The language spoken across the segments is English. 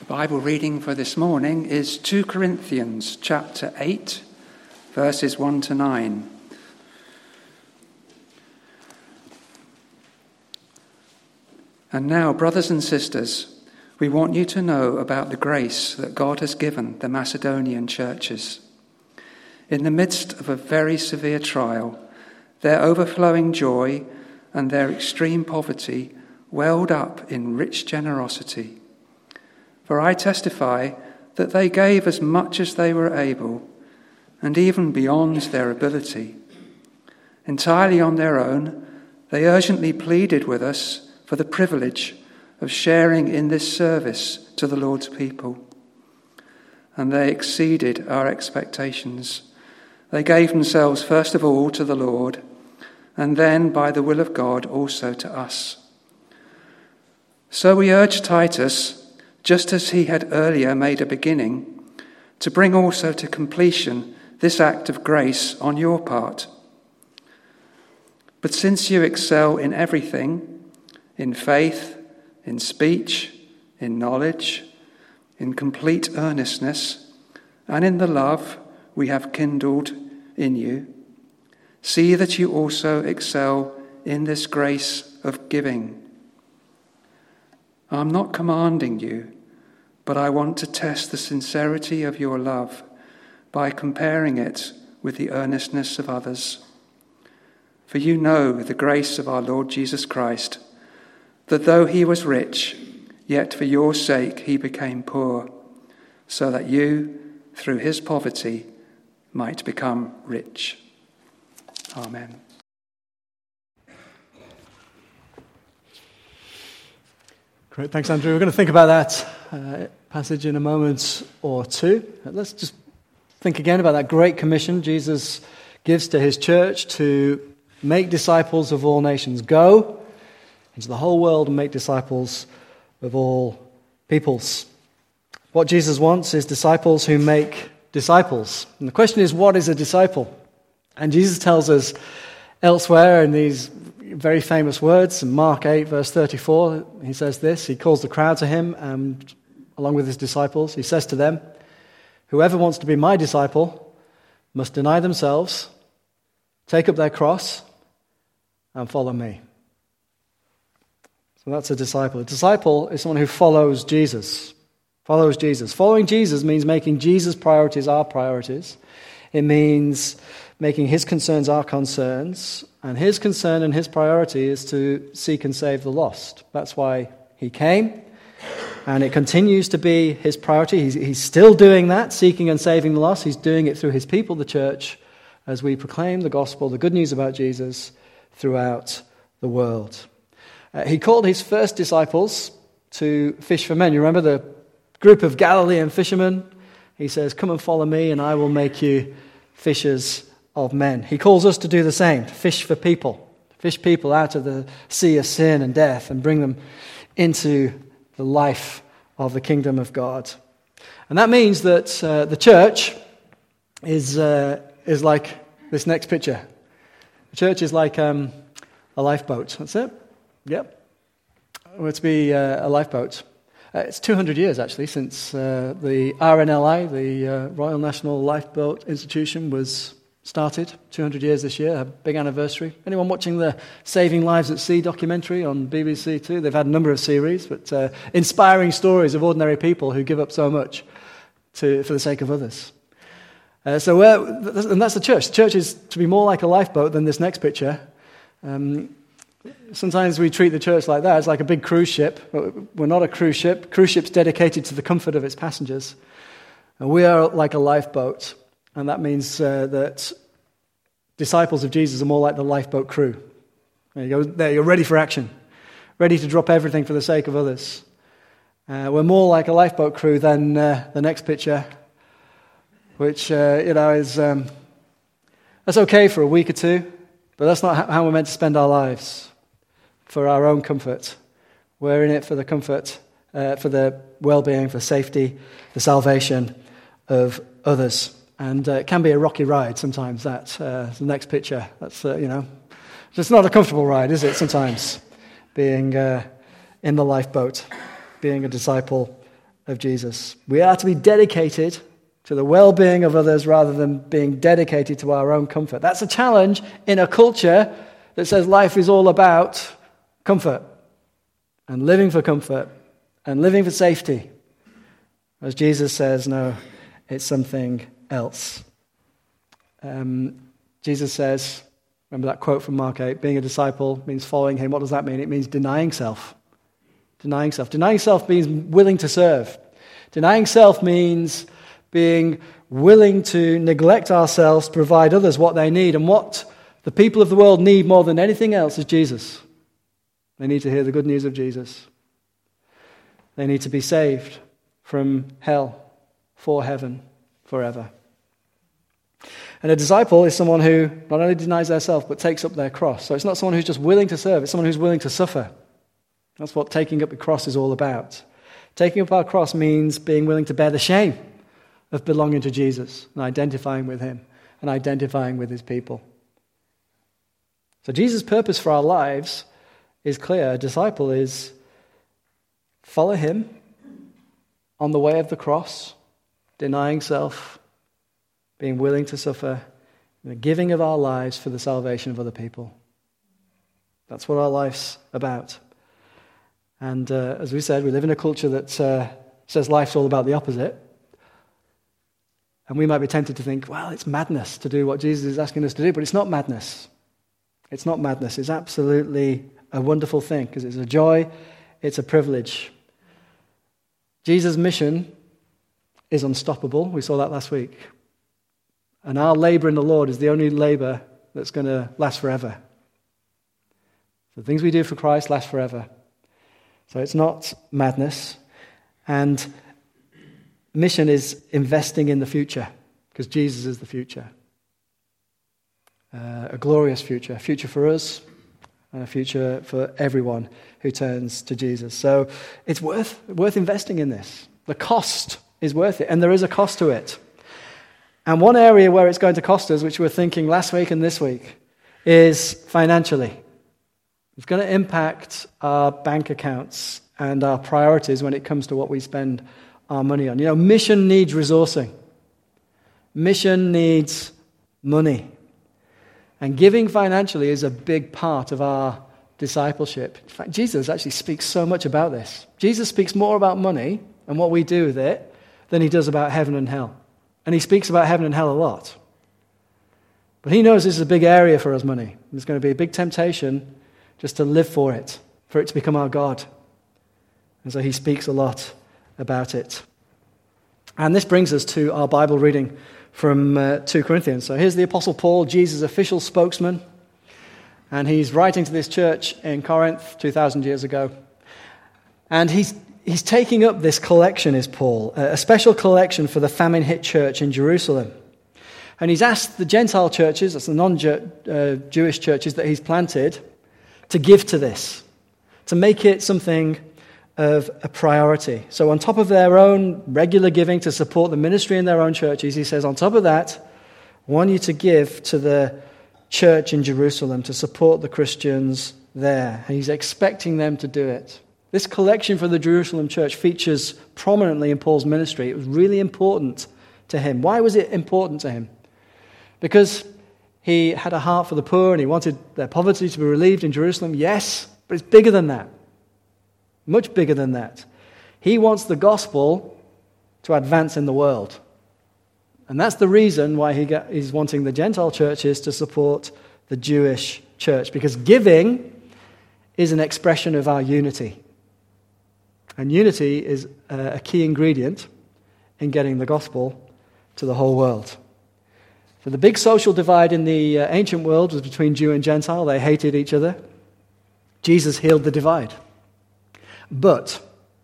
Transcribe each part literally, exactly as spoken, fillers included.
Bible reading for this morning is two Corinthians chapter eight, verses one to nine. And now, brothers and sisters, we want you to know about the grace that God has given the Macedonian churches. In the midst of a very severe trial, their overflowing joy and their extreme poverty welled up in rich generosity. For I testify that they gave as much as they were able, and even beyond their ability. Entirely on their own, they urgently pleaded with us for the privilege of sharing in this service to the Lord's people. And they exceeded our expectations. They gave themselves first of all to the Lord, and then by the will of God also to us. So we urge Titus, just as he had earlier made a beginning, to bring also to completion this act of grace on your part. But since you excel in everything, in faith, in speech, in knowledge, in complete earnestness, and in the love we have kindled in you, see that you also excel in this grace of giving. I'm not commanding you, but I want to test the sincerity of your love by comparing it with the earnestness of others. For you know the grace of our Lord Jesus Christ, that though he was rich, yet for your sake he became poor, so that you, through his poverty, might become rich. Amen. Great, thanks, Andrew. We're going to think about that uh, passage in a moment or two. Let's just think again about that great commission Jesus gives to his church to make disciples of all nations. Go into the whole world and make disciples of all peoples. What Jesus wants is disciples who make disciples. And the question is, what is a disciple? And Jesus tells us elsewhere in these very famous words, in Mark eight, verse thirty-four, he says this. He calls the crowd to him, and along with his disciples, he says to them, "Whoever wants to be my disciple must deny themselves, take up their cross, and follow me." So that's a disciple. A disciple is someone who follows Jesus. Follows Jesus. Following Jesus means making Jesus' priorities our priorities. It means making his concerns our concerns. And his concern and his priority is to seek and save the lost. That's why he came. And it continues to be his priority. He's, he's still doing that, seeking and saving the lost. He's doing it through his people, the church, as we proclaim the gospel, the good news about Jesus, throughout the world. Uh, he called his first disciples to fish for men. You remember the group of Galilean fishermen? He says, "Come and follow me, and I will make you fishers of men." He calls us to do the same, to fish for people, fish people out of the sea of sin and death and bring them into the life of the kingdom of God. And that means that uh, the church is uh, is like this next picture. The church is like um, a lifeboat. That's it? Yep. We're to be uh, a lifeboat. Uh, it's two hundred years, actually, since uh, the R N L I, the uh, Royal National Lifeboat Institution, was started. two hundred years this year, a big anniversary. Anyone watching the Saving Lives at Sea documentary on B B C Two? They've had a number of series, but uh, inspiring stories of ordinary people who give up so much to, for the sake of others. Uh, so, uh, and that's the church. The church is to be more like a lifeboat than this next picture. Um, sometimes we treat the church like that. It's like a big cruise ship. We're not a cruise ship. Cruise ship's dedicated to the comfort of its passengers. And we are like a lifeboat. And that means uh, that disciples of Jesus are more like the lifeboat crew. There you go. There, you're ready for action. Ready to drop everything for the sake of others. Uh, we're more like a lifeboat crew than uh, the next picture, which, uh, you know, is... Um, that's okay for a week or two, but that's not how we're meant to spend our lives, for our own comfort. We're in it for the comfort, uh, for the well-being, for safety, the salvation of others. And uh, it can be a rocky ride sometimes, that, uh, the next picture. That's, uh, you know, it's not a comfortable ride, is it, sometimes, being uh, in the lifeboat, being a disciple of Jesus. We are to be dedicated to the well-being of others rather than being dedicated to our own comfort. That's a challenge in a culture that says life is all about comfort and living for comfort and living for safety. As Jesus says, no, it's something else. Um, Jesus says, remember that quote from Mark eight, being a disciple means following him. What does that mean? It means denying self. Denying self. Denying self means willing to serve. Denying self means being willing to neglect ourselves to provide others what they need. And what the people of the world need more than anything else is Jesus. They need to hear the good news of Jesus. They need to be saved from hell for heaven forever. And a disciple is someone who not only denies their self, but takes up their cross. So it's not someone who's just willing to serve, it's someone who's willing to suffer. That's what taking up the cross is all about. Taking up our cross means being willing to bear the shame of belonging to Jesus and identifying with him and identifying with his people. So Jesus' purpose for our lives is clear. A disciple is follow him on the way of the cross, denying self, being willing to suffer, the giving of our lives for the salvation of other people. That's what our life's about. And uh, as we said, we live in a culture that uh, says life's all about the opposite. And we might be tempted to think, well, it's madness to do what Jesus is asking us to do, but it's not madness. It's not madness. It's absolutely a wonderful thing because it's a joy, it's a privilege. Jesus' mission is unstoppable. We saw that last week. And our labor in the Lord is the only labor that's going to last forever. The things we do for Christ last forever. So it's not madness. And mission is investing in the future, because Jesus is the future. Uh, a glorious future, a future for us, and a future for everyone who turns to Jesus. So it's worth worth investing in this. The cost is worth it, and there is a cost to it. And one area where it's going to cost us, which we were thinking last week and this week, is financially. It's going to impact our bank accounts and our priorities when it comes to what we spend our money on. You know, mission needs resourcing. Mission needs money. And giving financially is a big part of our discipleship. In fact, Jesus actually speaks so much about this. Jesus speaks more about money and what we do with it than he does about heaven and hell. And he speaks about heaven and hell a lot. But he knows this is a big area for us, money. There's going to be a big temptation just to live for it, for it to become our God. And so he speaks a lot about it. And this brings us to our Bible reading from uh, Second Corinthians. So here's the Apostle Paul, Jesus' official spokesman. And he's writing to this church in Corinth two thousand years ago. And he's he's taking up this collection, is Paul, a special collection for the famine-hit church in Jerusalem. And he's asked the Gentile churches, that's the non-Jewish churches that he's planted, to give to this, to make it something of a priority. So on top of their own regular giving to support the ministry in their own churches, he says, on top of that, I want you to give to the church in Jerusalem to support the Christians there. And he's expecting them to do it. This collection for the Jerusalem church features prominently in Paul's ministry. It was really important to him. Why was it important to him? Because he had a heart for the poor and he wanted their poverty to be relieved in Jerusalem. Yes, but it's bigger than that. Much bigger than that. He wants the gospel to advance in the world. And that's the reason why he got, he's wanting the Gentile churches to support the Jewish church. Because giving is an expression of our unity. And unity is a key ingredient in getting the gospel to the whole world. So the big social divide in the uh, ancient world was between Jew and Gentile. They hated each other. Jesus healed the divide. But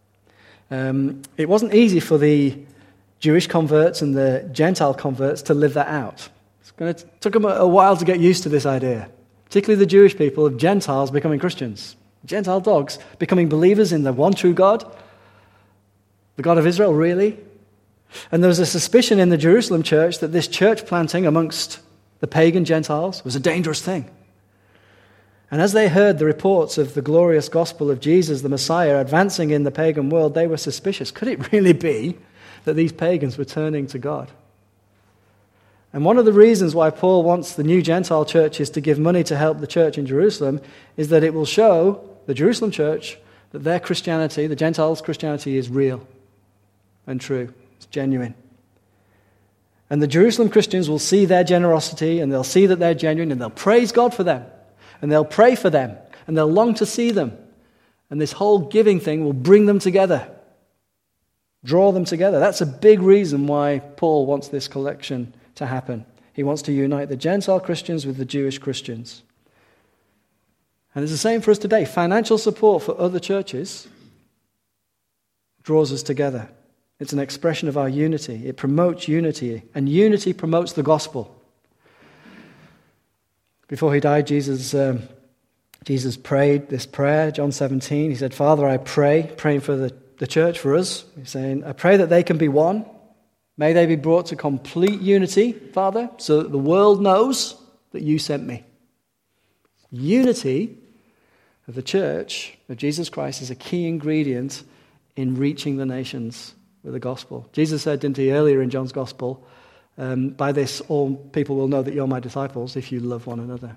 um, it wasn't easy for the Jewish converts and the Gentile converts to live that out. It's going to, it took them a, a while to get used to this idea, particularly the Jewish people of Gentiles becoming Christians. Gentile dogs becoming believers in the one true God, the God of Israel, really? And there was a suspicion in the Jerusalem church that this church planting amongst the pagan Gentiles was a dangerous thing. And as they heard the reports of the glorious gospel of Jesus, the Messiah, advancing in the pagan world, they were suspicious. Could it really be that these pagans were turning to God? And one of the reasons why Paul wants the new Gentile churches to give money to help the church in Jerusalem is that it will show the Jerusalem church that their Christianity, the Gentiles' Christianity, is real and true. It's genuine. And the Jerusalem Christians will see their generosity, and they'll see that they're genuine, and they'll praise God for them, and they'll pray for them, and they'll long to see them. And this whole giving thing will bring them together, draw them together. That's a big reason why Paul wants this collection to happen. He wants to unite the Gentile Christians with the Jewish Christians. And it's the same for us today. Financial support for other churches draws us together. It's an expression of our unity. It promotes unity, and unity promotes the gospel. Before he died, Jesus um, Jesus prayed this prayer, John seventeen. He said, Father, I pray, praying for the, the church, for us. He's saying, I pray that they can be one. May they be brought to complete unity, Father, so that the world knows that you sent me. Unity of the church of Jesus Christ is a key ingredient in reaching the nations with the gospel. Jesus said, didn't he, earlier in John's gospel, um, by this all people will know that you're my disciples if you love one another.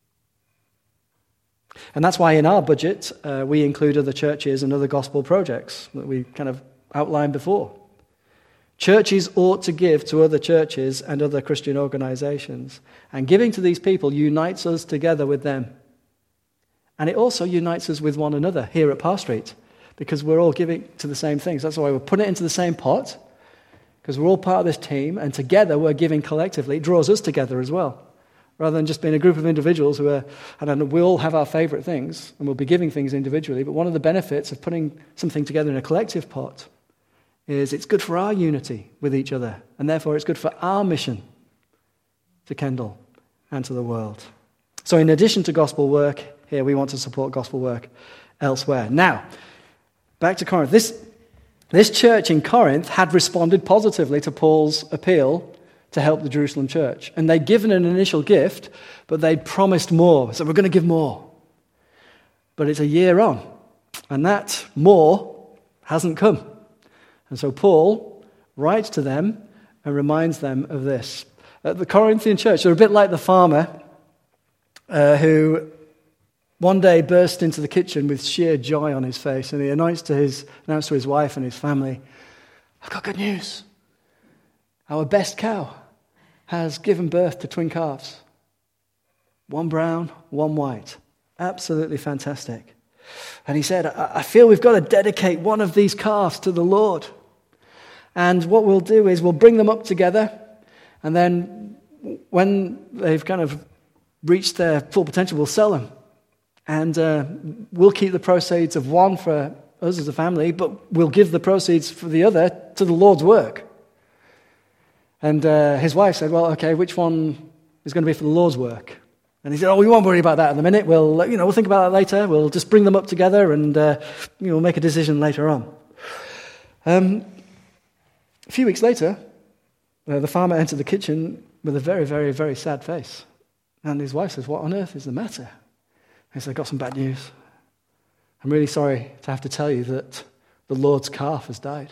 And that's why in our budget uh, we include other churches and other gospel projects that we kind of outlined before. Churches ought to give to other churches and other Christian organizations. And giving to these people unites us together with them. And it also unites us with one another here at Parr Street, because we're all giving to the same things. That's why we're putting it into the same pot, because we're all part of this team, and together we're giving collectively. It draws us together as well, rather than just being a group of individuals who are, I don't know, we all have our favorite things, and we'll be giving things individually. But one of the benefits of putting something together in a collective pot is it's good for our unity with each other, and therefore it's good for our mission to Kendal and to the world. So in addition to gospel work, here we want to support gospel work elsewhere. Now, back to Corinth. This, this church in Corinth had responded positively to Paul's appeal to help the Jerusalem church. And they'd given an initial gift, but they'd promised more. So we're going to give more. But it's a year on, and that more hasn't come. And so Paul writes to them and reminds them of this. Uh, the Corinthian church, they're a bit like the farmer uh, who one day burst into the kitchen with sheer joy on his face, and he announced to his, announced to his wife and his family, I've got good news. Our best cow has given birth to twin calves. One brown, one white. Absolutely fantastic. And he said, I, I feel we've got to dedicate one of these calves to the Lord. And what we'll do is we'll bring them up together, and then when they've kind of reached their full potential, we'll sell them. And uh, we'll keep the proceeds of one for us as a family, but we'll give the proceeds for the other to the Lord's work. And uh, his wife said, well, okay, which one is going to be for the Lord's work? And he said, oh, we won't worry about that in a minute. We'll, you know, we'll think about that later. We'll just bring them up together, and uh, you know, we'll make a decision later on. Um, a few weeks later, uh, the farmer entered the kitchen with a very, very, very sad face. And his wife says, what on earth is the matter? He said, I've got some bad news. I'm really sorry to have to tell you that the Lord's calf has died.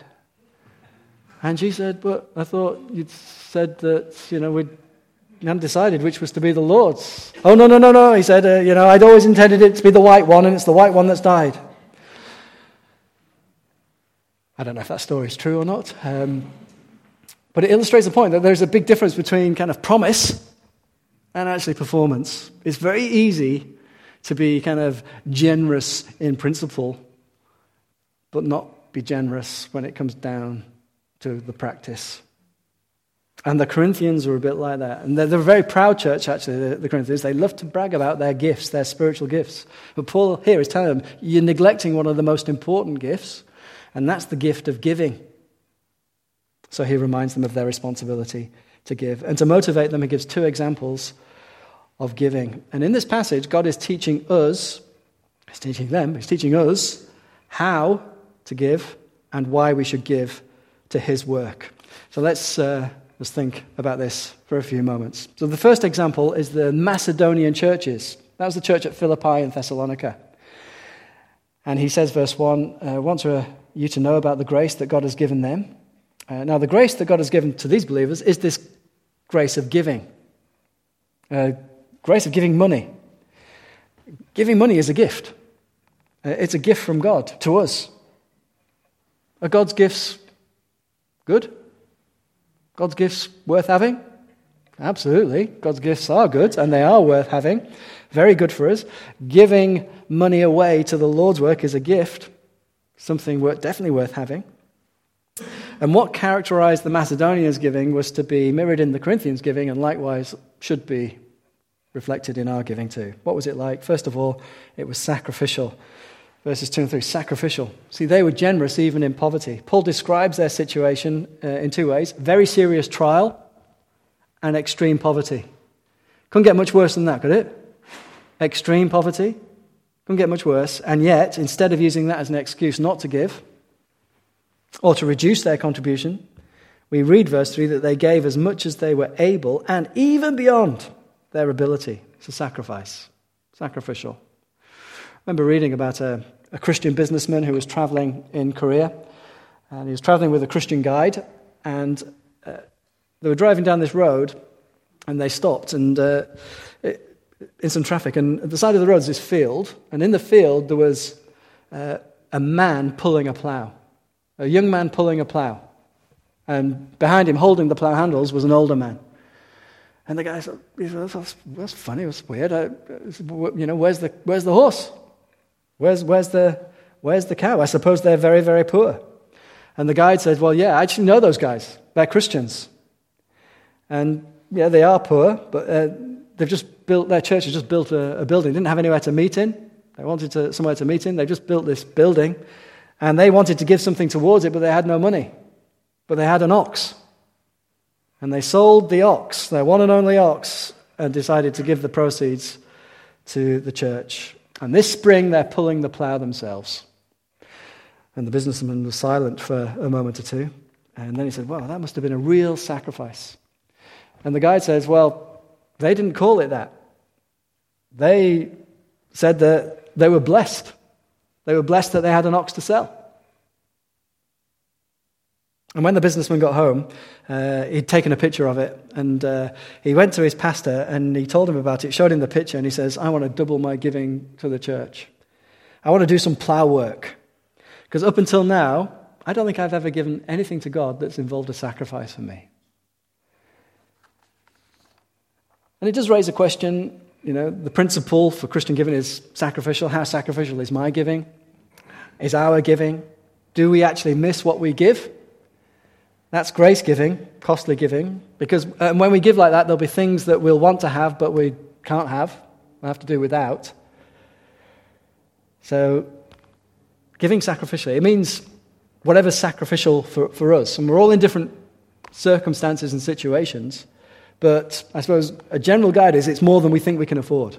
And she said, but I thought you'd said that, you know, we'd hadn't decided which was to be the Lord's. Oh, no, no, no, no. He said, uh, you know, I'd always intended it to be the white one, and it's the white one that's died. I don't know if that story is true or not. Um, but it illustrates the point that there's a big difference between kind of promise and actually performance. It's very easy to be kind of generous in principle, but not be generous when it comes down to the practice. And the Corinthians were a bit like that. And they're, they're a very proud church, actually, the, the Corinthians. They love to brag about their gifts, their spiritual gifts. But Paul here is telling them, you're neglecting one of the most important gifts, and that's the gift of giving. So he reminds them of their responsibility to give. And to motivate them, he gives two examples of giving. And in this passage, God is teaching us, he's teaching them, he's teaching us how to give and why we should give to his work. So let's... Uh, Let's think about this for a few moments. So the first example is the Macedonian churches. That was the church at Philippi in Thessalonica. And he says, verse one, I want you to know about the grace that God has given them. Uh, now, the grace that God has given to these believers is this grace of giving. Uh, grace of giving money. Giving money is a gift. Uh, it's a gift from God to us. Are God's gifts good? God's gifts worth having? Absolutely. God's gifts are good, and they are worth having. Very good for us. Giving money away to the Lord's work is a gift, something worth, definitely worth having. And what characterized the Macedonians' giving was to be mirrored in the Corinthians' giving, and likewise should be reflected in our giving too. What was it like? First of all, it was sacrificial. Verses two and three, sacrificial. See, they were generous even in poverty. Paul describes their situation uh, in two ways. Very serious trial and extreme poverty. Couldn't get much worse than that, could it? Extreme poverty. Couldn't get much worse. And yet, instead of using that as an excuse not to give or to reduce their contribution, we read verse three that they gave as much as they were able and even beyond their ability. It's a sacrifice. Sacrificial. I remember reading about a, a Christian businessman who was traveling in Korea, and he was traveling with a Christian guide, and uh, they were driving down this road, and they stopped and uh, it, in some traffic, and at the side of the road is this field, and in the field there was uh, a man pulling a plough, a young man pulling a plough, and behind him, holding the plough handles, was an older man. And the guy said, that's, that's funny, that's weird. I, you know, where's the where's the horse? Where's where's the where's the cow? I suppose they're very, very poor. And the guide said, well, yeah, I actually know those guys. They're Christians. And yeah, they are poor, but uh, they've just built, their church has just built a, a building. They didn't have anywhere to meet in. They wanted to, somewhere to meet in. They just built this building. And they wanted to give something towards it, but they had no money. But they had an ox. And they sold the ox, their one and only ox, and decided to give the proceeds to the church. And this spring, they're pulling the plough themselves. And the businessman was silent for a moment or two. And then he said, well, that must have been a real sacrifice. And the guide says, well, they didn't call it that. They said that they were blessed. They were blessed that they had an ox to sell. And when the businessman got home, uh, he'd taken a picture of it, and uh, he went to his pastor and he told him about it, showed him the picture, and he says, I want to double my giving to the church. I want to do some plough work. Because up until now, I don't think I've ever given anything to God that's involved a sacrifice for me. And it does raise a question, you know, the principle for Christian giving is sacrificial. How sacrificial is my giving? Is our giving? Do we actually miss what we give? That's grace giving, costly giving, because uh, when we give like that, there'll be things that we'll want to have, but we can't have. We'll have to do without. So, giving sacrificially, it means whatever's sacrificial for, for us. And we're all in different circumstances and situations, but I suppose a general guide is it's more than we think we can afford.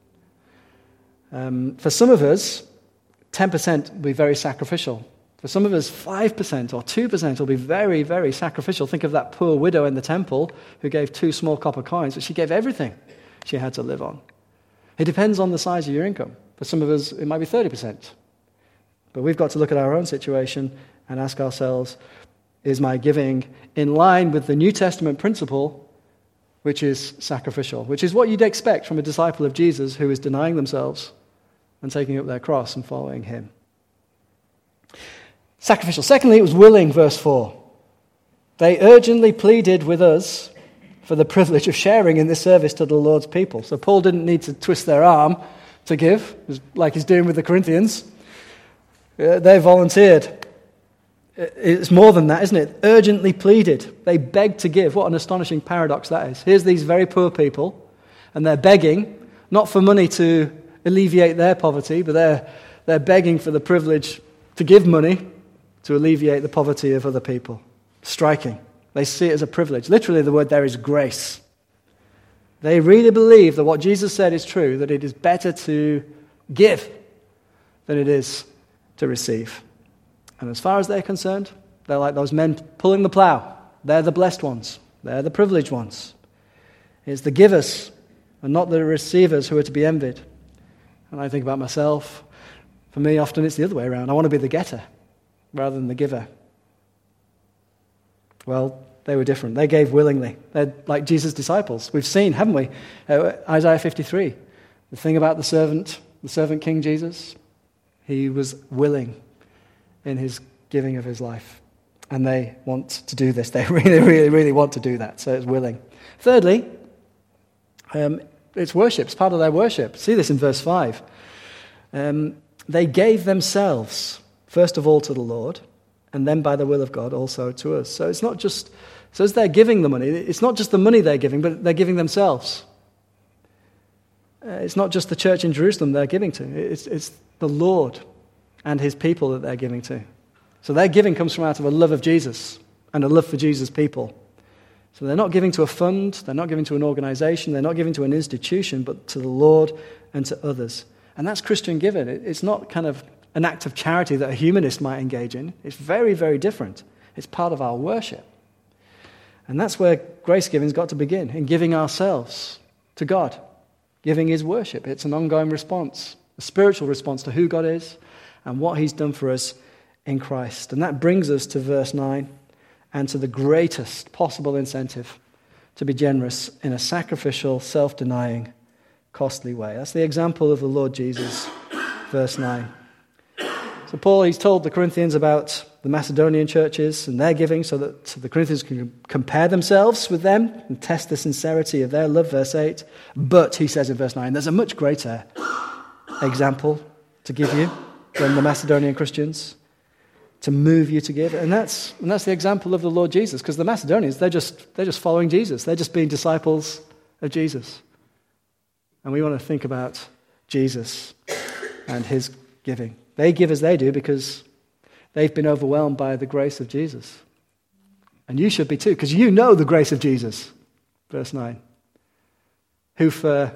Um, for some of us, ten percent will be very sacrificial. For some of us, five percent or two percent will be very, very sacrificial. Think of that poor widow in the temple who gave two small copper coins, but she gave everything she had to live on. It depends on the size of your income. For some of us, it might be thirty percent. But we've got to look at our own situation and ask ourselves, is my giving in line with the New Testament principle, which is sacrificial, which is what you'd expect from a disciple of Jesus who is denying themselves and taking up their cross and following him. Sacrificial. Secondly, it was willing, verse four. They urgently pleaded with us for the privilege of sharing in this service to the Lord's people. So Paul didn't need to twist their arm to give, like he's doing with the Corinthians. Uh, they volunteered. It's more than that, isn't it? Urgently pleaded. They begged to give. What an astonishing paradox that is. Here's these very poor people, and they're begging, not for money to alleviate their poverty, but they're, they're begging for the privilege to give money to alleviate the poverty of other people. Striking. They see it as a privilege. Literally, the word there is grace. They really believe that what Jesus said is true, that it is better to give than it is to receive. And as far as they're concerned, they're like those men pulling the plough. They're the blessed ones. They're the privileged ones. It's the givers and not the receivers who are to be envied. and I think about myself. For me, often it's the other way around. I want to be the getter rather than the giver. Well, they were different. They gave willingly. They're like Jesus' disciples. We've seen, haven't we? Uh, Isaiah fifty-three. The thing about the servant, the servant King Jesus, he was willing in his giving of his life. And they want to do this. They really, really, really want to do that. So it's willing. Thirdly, um, it's worship. It's part of their worship. See this in verse five. Um, they gave themselves, first of all, to the Lord, and then by the will of God also to us. So it's not just, so as they're giving the money, it's not just the money they're giving, but they're giving themselves. Uh, it's not just the church in Jerusalem they're giving to. It's, it's the Lord and his people that they're giving to. So their giving comes from out of a love of Jesus and a love for Jesus' people. So they're not giving to a fund, they're not giving to an organization, they're not giving to an institution, but to the Lord and to others. And that's Christian giving. It's not kind of an act of charity that a humanist might engage in. It's very, very different. It's part of our worship. And that's where grace giving's got to begin, in giving ourselves to God. Giving is worship. It's an ongoing response, a spiritual response to who God is and what he's done for us in Christ. And that brings us to verse nine and to the greatest possible incentive to be generous in a sacrificial, self-denying, costly way. That's the example of the Lord Jesus, verse nine. So Paul, he's told the Corinthians about the Macedonian churches and their giving so that so the Corinthians can compare themselves with them and test the sincerity of their love, verse eight. But, he says in verse nine, there's a much greater example to give you than the Macedonian Christians, to move you to give. And that's and that's the example of the Lord Jesus, because the Macedonians, they're just they're just following Jesus. They're just being disciples of Jesus. And we want to think about Jesus and his giving. They give as they do because they've been overwhelmed by the grace of Jesus. And you should be too, because you know the grace of Jesus. Verse nine. Who for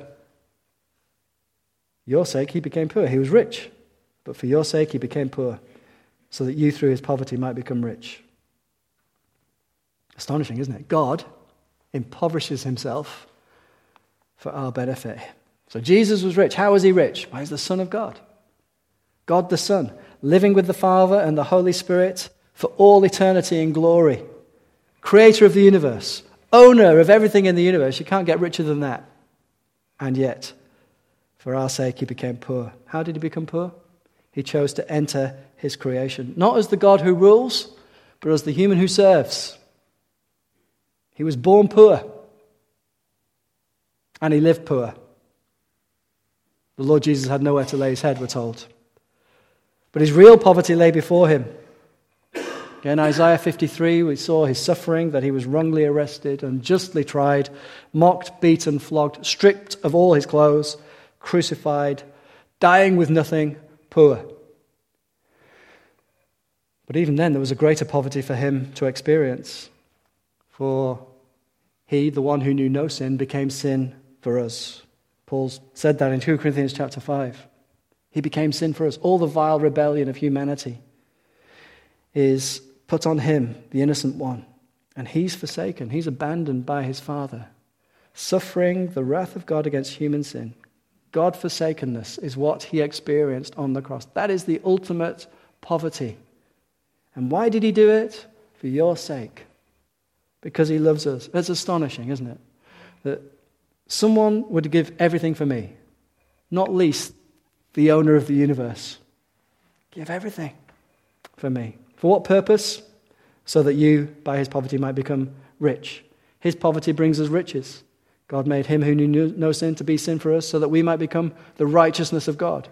your sake he became poor. He was rich, but for your sake he became poor, so that you through his poverty might become rich. Astonishing, isn't it? God impoverishes himself for our benefit. So Jesus was rich. How was he rich? Well, he's the Son of God. God the Son, living with the Father and the Holy Spirit for all eternity in glory. Creator of the universe, owner of everything in the universe. You can't get richer than that. And yet, for our sake, he became poor. How did he become poor? He chose to enter his creation, not as the God who rules, but as the human who serves. He was born poor, and he lived poor. The Lord Jesus had nowhere to lay his head, we're told. But his real poverty lay before him. In Isaiah fifty-three, we saw his suffering, that he was wrongly arrested, unjustly tried, mocked, beaten, flogged, stripped of all his clothes, crucified, dying with nothing, poor. But even then, there was a greater poverty for him to experience. For he, the one who knew no sin, became sin for us. Paul said that in Second Corinthians chapter five. He became sin for us. All the vile rebellion of humanity is put on him, the innocent one. And he's forsaken. He's abandoned by his Father, suffering the wrath of God against human sin. God-forsakenness is what he experienced on the cross. That is the ultimate poverty. And why did he do it? For your sake. Because he loves us. It's astonishing, isn't it? That someone would give everything for me, not least the owner of the universe. Give everything for me. For what purpose? So that you, by his poverty, might become rich. His poverty brings us riches. God made him who knew no sin to be sin for us, so that we might become the righteousness of God.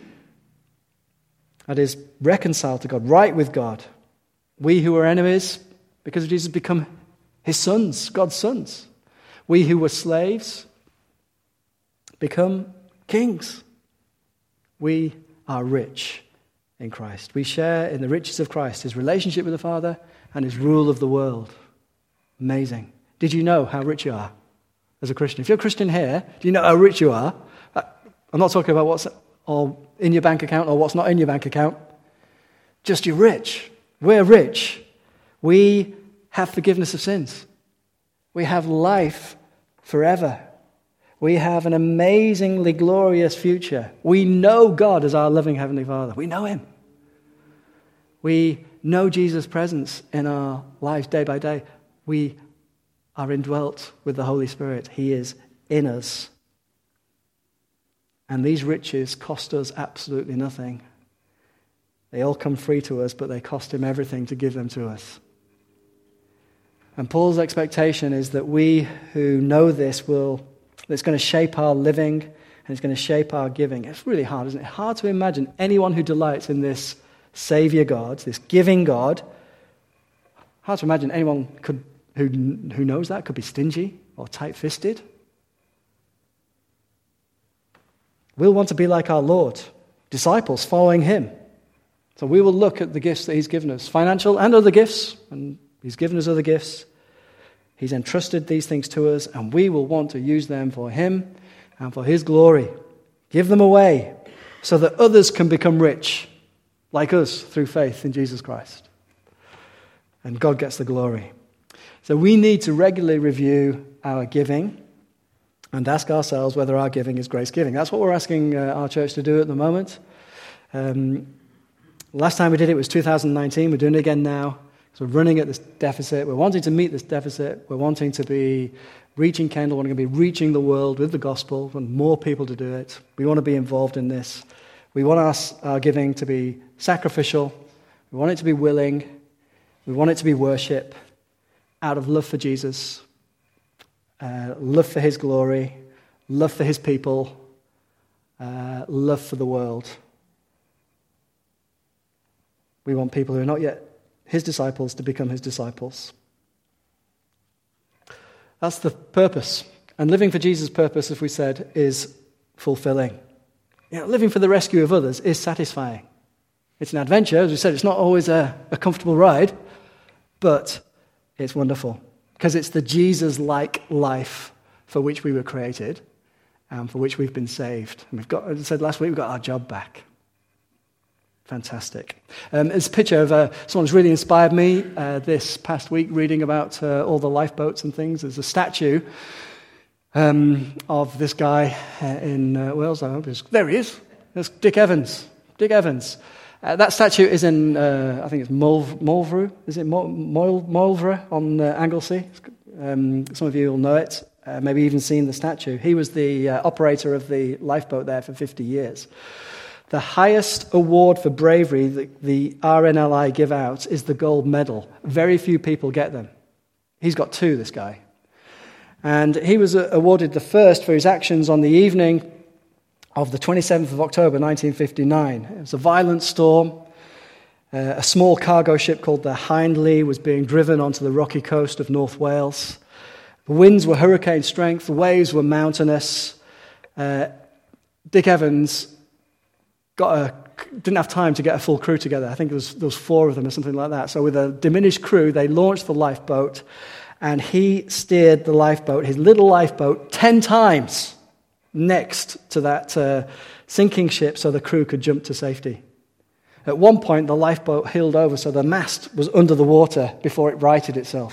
That is, reconciled to God, right with God. We who were enemies, because of Jesus, become his sons, God's sons. We who were slaves become kings. We are rich in Christ. We share in the riches of Christ, his relationship with the Father and his rule of the world. Amazing. Did you know how rich you are as a Christian? If you're a Christian here, do you know how rich you are? I'm not talking about what's all in your bank account or what's not in your bank account. Just you're rich. We're rich. We have forgiveness of sins. We have life forever. We have an amazingly glorious future. We know God as our loving Heavenly Father. We know Him. We know Jesus' presence in our lives day by day. We are indwelt with the Holy Spirit. He is in us. And these riches cost us absolutely nothing. They all come free to us, but they cost Him everything to give them to us. And Paul's expectation is that we who know this will, it's going to shape our living and it's going to shape our giving. It's really hard, isn't it? Hard to imagine anyone who delights in this Savior God, this giving God. Hard to imagine anyone could who who knows that could be stingy or tight-fisted. We'll want to be like our Lord, disciples following Him. So we will look at the gifts that He's given us, financial and other gifts, and He's given us other gifts. He's entrusted these things to us, and we will want to use them for Him and for His glory. Give them away so that others can become rich, like us, through faith in Jesus Christ. And God gets the glory. So we need to regularly review our giving and ask ourselves whether our giving is grace giving. That's what we're asking uh, our church to do at the moment. Um, last time we did it was two thousand nineteen. We're doing it again now. So we're running at this deficit. We're wanting to meet this deficit. We're wanting to be reaching Kendall. We're going to be reaching the world with the gospel. We want more people to do it. We want to be involved in this. We want our, our giving to be sacrificial. We want it to be willing. We want it to be worship out of love for Jesus, uh, love for His glory, love for His people, uh, love for the world. We want people who are not yet His disciples to become His disciples. That's the purpose. And living for Jesus' purpose, as we said, is fulfilling. You know, living for the rescue of others is satisfying. It's an adventure. As we said, it's not always a, a comfortable ride, but it's wonderful because it's the Jesus-like life for which we were created and for which we've been saved. And we've got, as I said last week, we've got our job back. Fantastic. Um, it's a picture of uh, someone who's really inspired me uh, this past week reading about uh, all the lifeboats and things. There's a statue um, of this guy uh, in uh, Wales. I hope it's, there he is. There's Dick Evans. Dick Evans. Uh, that statue is in, uh, I think it's Moelvre. Is it Moelvre on uh, Anglesey? Um, some of you will know it. Uh, maybe even seen the statue. He was the uh, operator of the lifeboat there for fifty years. The highest award for bravery that the R N L I give out is the gold medal. Very few people get them. He's got two, this guy. And he was awarded the first for his actions on the evening of the twenty-seventh of October, nineteen fifty-nine. It was a violent storm. Uh, a small cargo ship called the Hindley was being driven onto the rocky coast of North Wales. The winds were hurricane strength. The waves were mountainous. Uh, Dick Evans got a, didn't have time to get a full crew together. I think there was, there was four of them or something like that. So with a diminished crew, they launched the lifeboat, and he steered the lifeboat, his little lifeboat, ten times next to that uh, sinking ship so the crew could jump to safety. At one point, the lifeboat heeled over so the mast was under the water before it righted itself.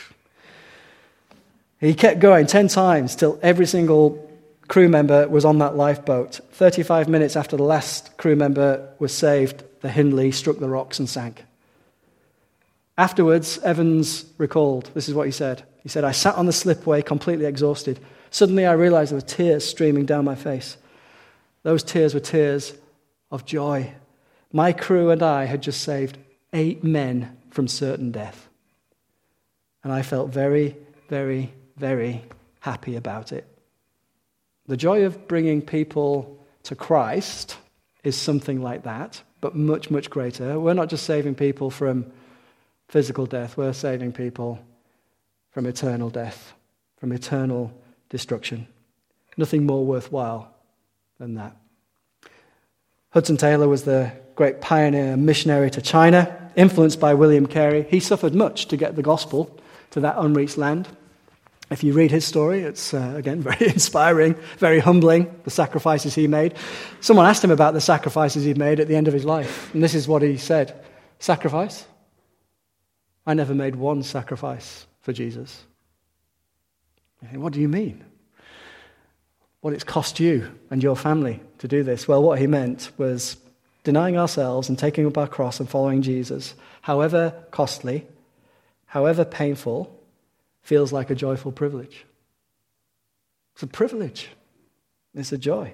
He kept going ten times till every single crew member was on that lifeboat. thirty-five minutes after the last crew member was saved, the Hindley struck the rocks and sank. Afterwards, Evans recalled, this is what he said. He said, "I sat on the slipway completely exhausted. Suddenly I realized there were tears streaming down my face. Those tears were tears of joy. My crew and I had just saved eight men from certain death. And I felt very, very, very happy about it." The joy of bringing people to Christ is something like that, but much, much greater. We're not just saving people from physical death. We're saving people from eternal death, from eternal destruction. Nothing more worthwhile than that. Hudson Taylor was the great pioneer missionary to China, influenced by William Carey. He suffered much to get the gospel to that unreached land. If you read his story, it's, uh, again, very inspiring, very humbling, the sacrifices he made. Someone asked him about the sacrifices he made at the end of his life, and this is what he said. "Sacrifice? I never made one sacrifice for Jesus." What do you mean? what it's cost you and your family to do this. Well, what he meant was denying ourselves and taking up our cross and following Jesus, however costly, however painful, feels like a joyful privilege. It's a privilege. It's a joy.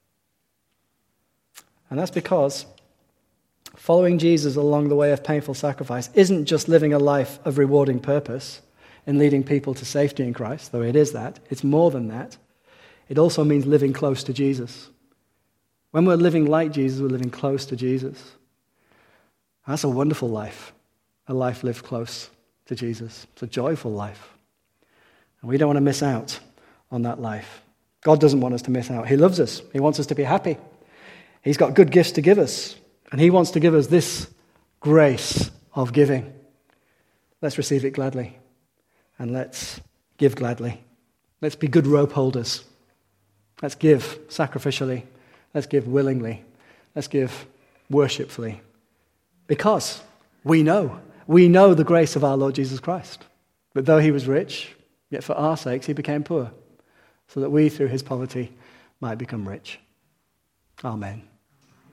And that's because following Jesus along the way of painful sacrifice isn't just living a life of rewarding purpose and leading people to safety in Christ, though it is that. It's more than that. It also means living close to Jesus. When we're living like Jesus, we're living close to Jesus. That's a wonderful life, a life lived close to Jesus. It's a joyful life. And we don't want to miss out on that life. God doesn't want us to miss out. He loves us. He wants us to be happy. He's got good gifts to give us. And he wants to give us this grace of giving. Let's receive it gladly. And let's give gladly. Let's be good rope holders. Let's give sacrificially. Let's give willingly. Let's give worshipfully. Because we know, we know the grace of our Lord Jesus Christ. But though he was rich, yet for our sakes he became poor, so that we through his poverty might become rich. Amen.